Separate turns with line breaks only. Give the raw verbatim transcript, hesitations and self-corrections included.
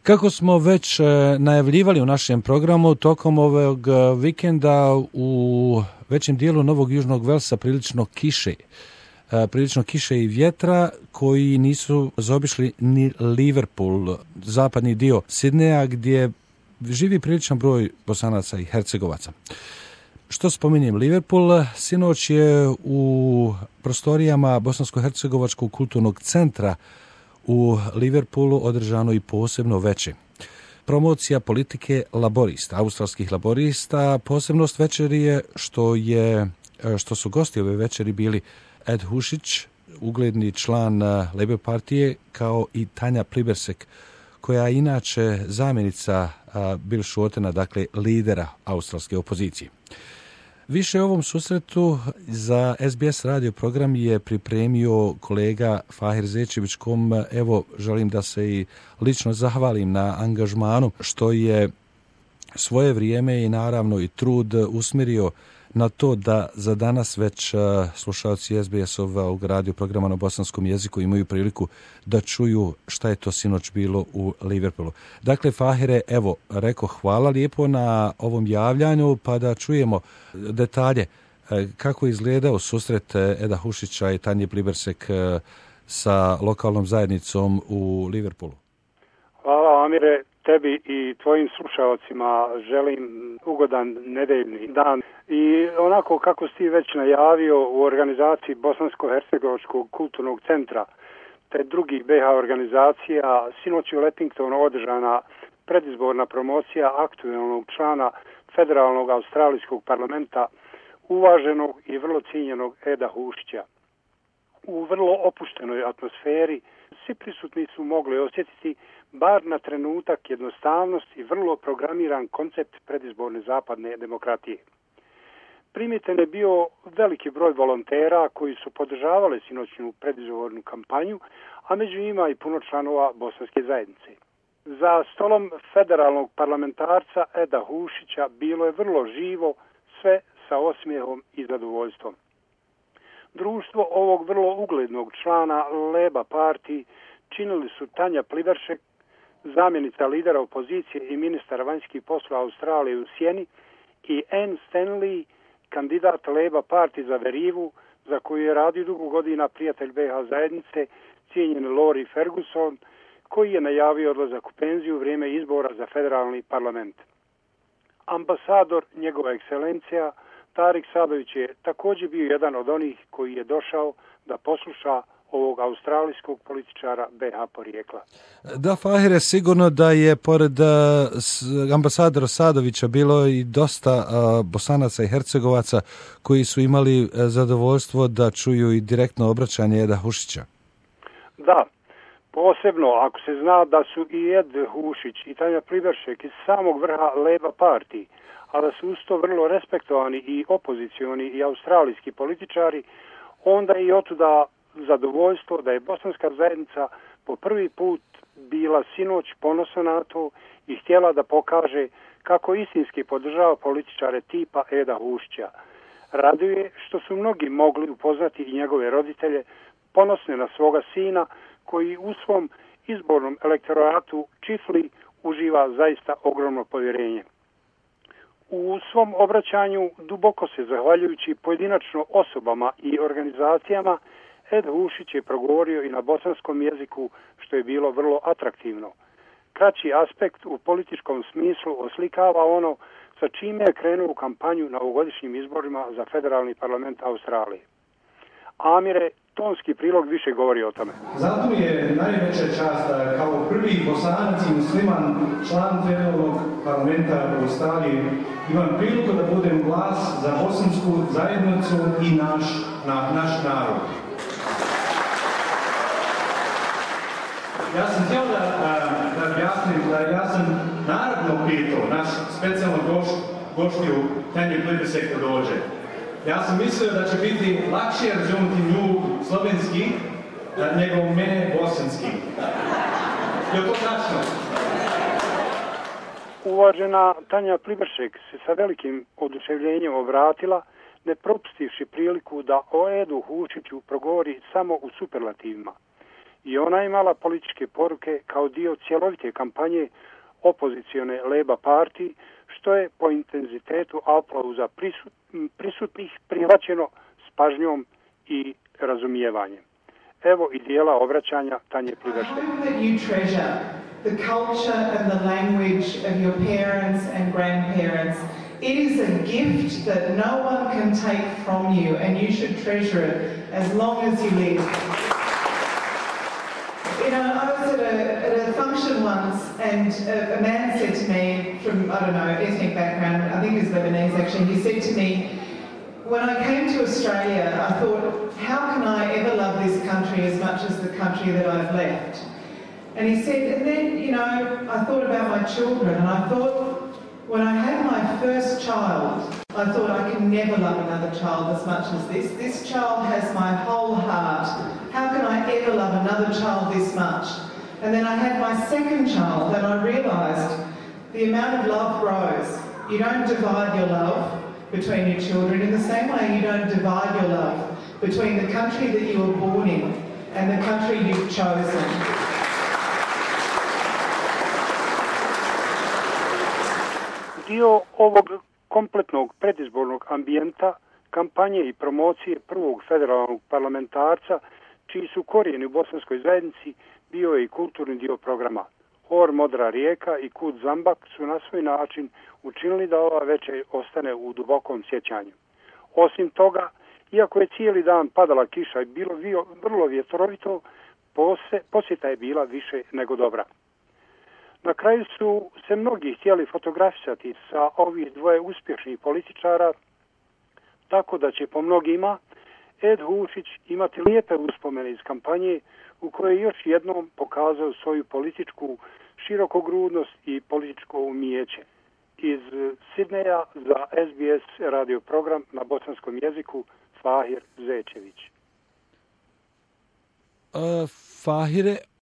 Kako smo već najavljivali u našem programu, tokom ovog vikenda u većem dijelu Novog Južnog Velsa prilično kiše. prilično kiše i vjetra koji nisu zaobišli ni Liverpool, zapadni dio Sidneja, gdje živi priličan broj Bosanaca i Hercegovaca. Što spominjem Liverpool, sinoć je u prostorijama Bosansko-hercegovačkog kulturnog centra u Liverpoolu održano i posebno veče. Promocija politike laborista, australskih laborista. Posebnost večeri je što, je, što su gosti ove večeri bili Ed Hušić, ugledni član Labour partije, kao i Tanja Plibersek, koja je inače zamjenica Bill Shortena, dakle lidera australske opozicije. Više o ovom susretu za S B S radio program je pripremio kolega Fahir Zečević, kom evo želim da se i lično zahvalim na angažmanu što je svoje vrijeme i naravno i trud usmjerio na to da za danas već slušalci S B S-ovog radio programa na bosanskom jeziku imaju priliku da čuju šta je to sinoć bilo u Liverpoolu. Dakle, Fahire, evo, reko hvala lijepo na ovom javljanju, pa da čujemo detalje kako je izgledao susret Eda Hušića i Tanje Plibersek sa lokalnom zajednicom u Liverpoolu.
Hvala, Amire. Tebi i tvojim slušalcima želim ugodan nedeljni dan. I onako kako si ti već najavio, u organizaciji Bosansko-hercegovačkog kulturnog centra te drugih B H organizacija sinoć u Lettingtonu održana predizborna promocija aktualnog člana Federalnog australijskog parlamenta, uvaženog i vrlo cijenjenog Eda Hušića. U vrlo opuštenoj atmosferi svi prisutni su mogli osjetiti bar na trenutak jednostavnost i vrlo programiran koncept predizborne zapadne demokratije. Primjetan je bio veliki broj volontera koji su podržavali sinoćnu predizbornu kampanju, a među njima i puno članova bosanske zajednice. Za stolom federalnog parlamentarca Eda Hušića bilo je vrlo živo, sve sa osmijehom i zadovoljstvom. Društvo ovog vrlo uglednog člana Labour partije činili su Tanja Plibersek, zamjenica lidera opozicije i ministar vanjskih poslova Australije u sjeni, i Anne Stanley, kandidat Labour partije za Verivu, za koju je radio dugo godina prijatelj B H zajednice, cijenjeni Laurie Ferguson, koji je najavio odlazak u penziju u vrijeme izbora za federalni parlament. Ambasador, njegova ekscelencija, Tarik Sadović je također bio jedan od onih koji je došao da posluša ovog australijskog političara B H porijekla.
Da, Fahire, sigurno da je pored uh, ambasadora Sadovića bilo i dosta uh, Bosanaca i Hercegovaca koji su imali uh, zadovoljstvo da čuju i direktno obraćanje Eda Hušića.
Da, posebno ako se zna da su i Ed Hušić i Tanja Plibersek iz samog vrha Labour partije, a da su usto vrlo respektovani i opozicioni i australijski političari, onda i otuda zadovoljstvo da je bosanska zajednica po prvi put bila sinoć ponosna na to i htjela da pokaže kako istinski podržava političare tipa Eda Hušića. Raduje što su mnogi mogli upoznati i njegove roditelje, ponosne na svoga sina koji u svom izbornom elektoratu Čifli uživa zaista ogromno povjerenje. U svom obraćanju, duboko se zahvaljujući pojedinačno osobama i organizacijama, Ed Hušić je progovorio i na bosanskom jeziku, što je bilo vrlo atraktivno. Kraći aspekt u političkom smislu oslikava ono sa čime je krenuo u kampanju na ovogodišnjim izborima za federalni parlament Australije. Amire, tonski prilog više govori o tome.
Zato je najveća čast da kao prvi Bosanac i musliman član federalnog parlamenta u Australiji imam priliku da budem glas za bosansku zajednicu i naš, na, naš narod. Ja sam htio da, da objasnim da ja sam naravno pitao naš specijalno gošt, goštiju Tanju Plibersek da dođe. Ja sam mislio da će biti lakše razumjeti nju slovenski nego mene bosanski. Je to tačno?
Uvažena Tanja Plibersek se sa velikim oduševljenjem obratila, ne propustivši priliku da o Edu Hušiću progovori samo u superlativima. I ona je imala političke poruke kao dio cjelovite kampanje opozicione Leba partiji, što je po intenzitetu aplauza prisut, prisutnih prihvaćeno s pažnjom i razumijevanjem. Evo i dijela obraćanja Tanje Pliberšek.
The culture and the language of your parents and grandparents. It is a gift that no one can take from you, and you should treasure it as long as you live. You know, I was at a, at a function once, and a, a man said to me, from, I don't know, ethnic background, I think he's Lebanese actually, he said to me, when I came to Australia, I thought, how can I ever love this country as much as the country that I've left? And he said, and then, you know, I thought about my children, and I thought, when I had my first child, I thought I can never love another child as much as this. This child has my whole heart. How can I ever love another child this much? And then I had my second child, and I realised the amount of love grows. You don't divide your love between your children in the same way you don't divide your love between the country that you were born in and the country you've chosen.
Dio ovog kompletnog predizbornog ambijenta, kampanje i promocije prvog federalnog parlamentarca, čiji su korijeni u bosanskoj zajednici, bio je i kulturni dio programa. Hor Modra rijeka i Kud Zambak su na svoj način učinili da ova večer ostane u dubokom sjećanju. Osim toga, iako je cijeli dan padala kiša i bilo vrlo vjetrovito, posjeta je bila više nego dobra. Na kraju su se mnogi htjeli fotografisati sa ovih dvoje uspješnih političara, tako da će po mnogima Ed Hušić imati lijepe uspomene iz kampanje u kojoj je još jednom pokazao svoju političku širokogrudnost i političko umijeće. Iz Sidneja za S B S radio program na bosanskom jeziku Fahir Zečević.
Uh, Fahire,